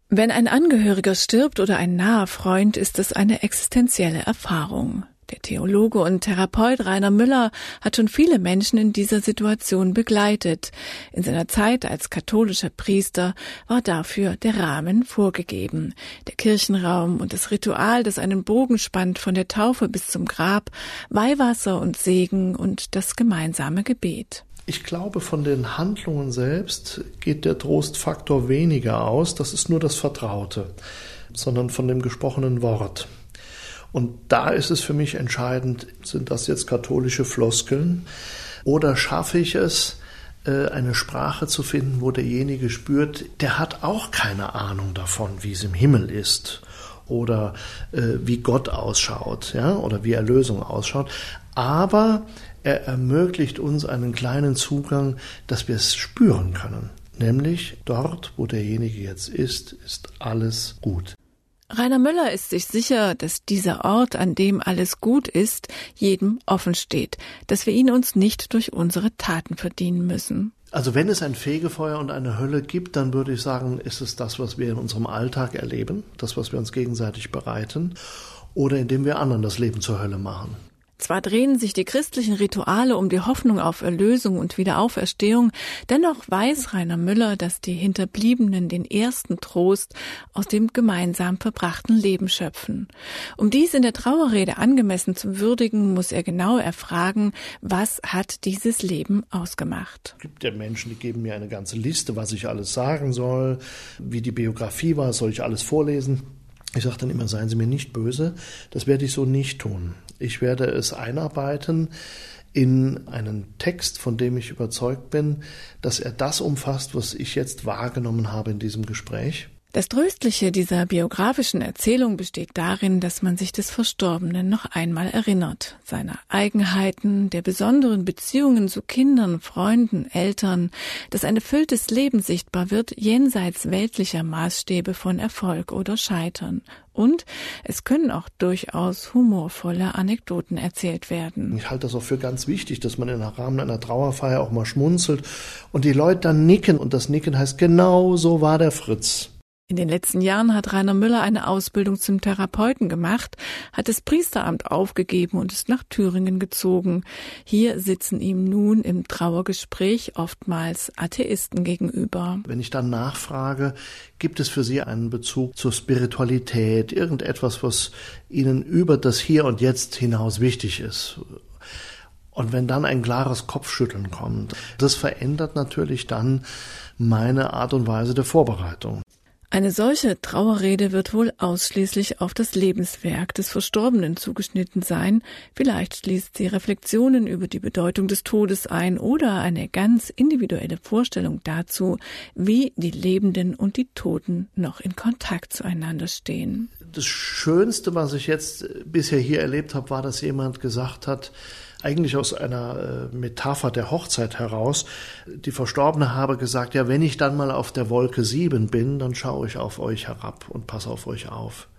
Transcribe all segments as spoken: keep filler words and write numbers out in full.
Wenn ein Angehöriger stirbt oder ein naher Freund, ist es eine existenzielle Erfahrung. Der Theologe und Therapeut Rainer Müller hat schon viele Menschen in dieser Situation begleitet. In seiner Zeit als katholischer Priester war dafür der Rahmen vorgegeben. Der Kirchenraum und das Ritual, das einen Bogen spannt von der Taufe bis zum Grab, Weihwasser und Segen und das gemeinsame Gebet. Ich glaube, von den Handlungen selbst geht der Trostfaktor weniger aus, das ist nur das Vertraute, sondern von dem gesprochenen Wort. Und da ist es für mich entscheidend, sind das jetzt katholische Floskeln oder schaffe ich es, eine Sprache zu finden, wo derjenige spürt, der hat auch keine Ahnung davon, wie es im Himmel ist oder wie Gott ausschaut, ja, oder wie Erlösung ausschaut, aber er ermöglicht uns einen kleinen Zugang, dass wir es spüren können. Nämlich dort, wo derjenige jetzt ist, ist alles gut. Rainer Müller ist sich sicher, dass dieser Ort, an dem alles gut ist, jedem offen steht, dass wir ihn uns nicht durch unsere Taten verdienen müssen. Also wenn es ein Fegefeuer und eine Hölle gibt, dann würde ich sagen, ist es das, was wir in unserem Alltag erleben, das, was wir uns gegenseitig bereiten, oder indem wir anderen das Leben zur Hölle machen. Zwar drehen sich die christlichen Rituale um die Hoffnung auf Erlösung und Wiederauferstehung, dennoch weiß Rainer Müller, dass die Hinterbliebenen den ersten Trost aus dem gemeinsam verbrachten Leben schöpfen. Um dies in der Trauerrede angemessen zu würdigen, muss er genau erfragen, was hat dieses Leben ausgemacht. Es gibt ja Menschen, die geben mir eine ganze Liste, was ich alles sagen soll, wie die Biografie war, soll ich alles vorlesen? Ich sage dann immer, seien Sie mir nicht böse, das werde ich so nicht tun. Ich werde es einarbeiten in einen Text, von dem ich überzeugt bin, dass er das umfasst, was ich jetzt wahrgenommen habe in diesem Gespräch. Das Tröstliche dieser biografischen Erzählung besteht darin, dass man sich des Verstorbenen noch einmal erinnert, seiner Eigenheiten, der besonderen Beziehungen zu Kindern, Freunden, Eltern, dass ein erfülltes Leben sichtbar wird, jenseits weltlicher Maßstäbe von Erfolg oder Scheitern. Und es können auch durchaus humorvolle Anekdoten erzählt werden. Ich halte das auch für ganz wichtig, dass man im Rahmen einer Trauerfeier auch mal schmunzelt und die Leute dann nicken. Und das Nicken heißt, genau so war der Fritz. In den letzten Jahren hat Rainer Müller eine Ausbildung zum Therapeuten gemacht, hat das Priesteramt aufgegeben und ist nach Thüringen gezogen. Hier sitzen ihm nun im Trauergespräch oftmals Atheisten gegenüber. Wenn ich dann nachfrage, gibt es für Sie einen Bezug zur Spiritualität, irgendetwas, was Ihnen über das Hier und Jetzt hinaus wichtig ist? Und wenn dann ein klares Kopfschütteln kommt, das verändert natürlich dann meine Art und Weise der Vorbereitung. Eine solche Trauerrede wird wohl ausschließlich auf das Lebenswerk des Verstorbenen zugeschnitten sein. Vielleicht schließt sie Reflexionen über die Bedeutung des Todes ein oder eine ganz individuelle Vorstellung dazu, wie die Lebenden und die Toten noch in Kontakt zueinander stehen. Das Schönste, was ich jetzt bisher hier erlebt habe, war, dass jemand gesagt hat, eigentlich aus einer Metapher der Hochzeit heraus, die Verstorbene habe gesagt, ja, wenn ich dann mal auf der Wolke sieben bin, dann schaue ich auf euch herab und passe auf euch auf.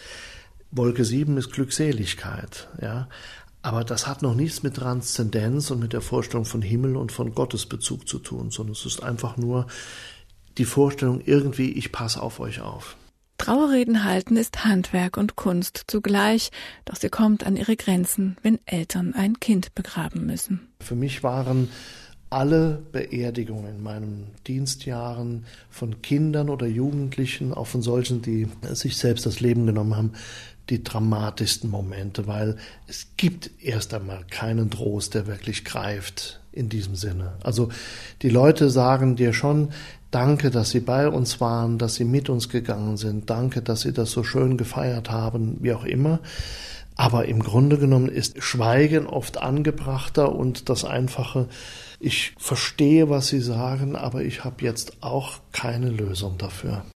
Wolke sieben ist Glückseligkeit, ja. Aber das hat noch nichts mit Transzendenz und mit der Vorstellung von Himmel und von Gottesbezug zu tun, sondern es ist einfach nur die Vorstellung irgendwie, ich passe auf euch auf. Trauerreden halten ist Handwerk und Kunst zugleich, doch sie kommt an ihre Grenzen, wenn Eltern ein Kind begraben müssen. Für mich waren alle Beerdigungen in meinen Dienstjahren von Kindern oder Jugendlichen, auch von solchen, die sich selbst das Leben genommen haben, die dramatischsten Momente, weil es gibt erst einmal keinen Trost, der wirklich greift in diesem Sinne. Also die Leute sagen dir schon, danke, dass Sie bei uns waren, dass Sie mit uns gegangen sind, danke, dass Sie das so schön gefeiert haben, wie auch immer. Aber im Grunde genommen ist Schweigen oft angebrachter und das Einfache, ich verstehe, was Sie sagen, aber ich habe jetzt auch keine Lösung dafür.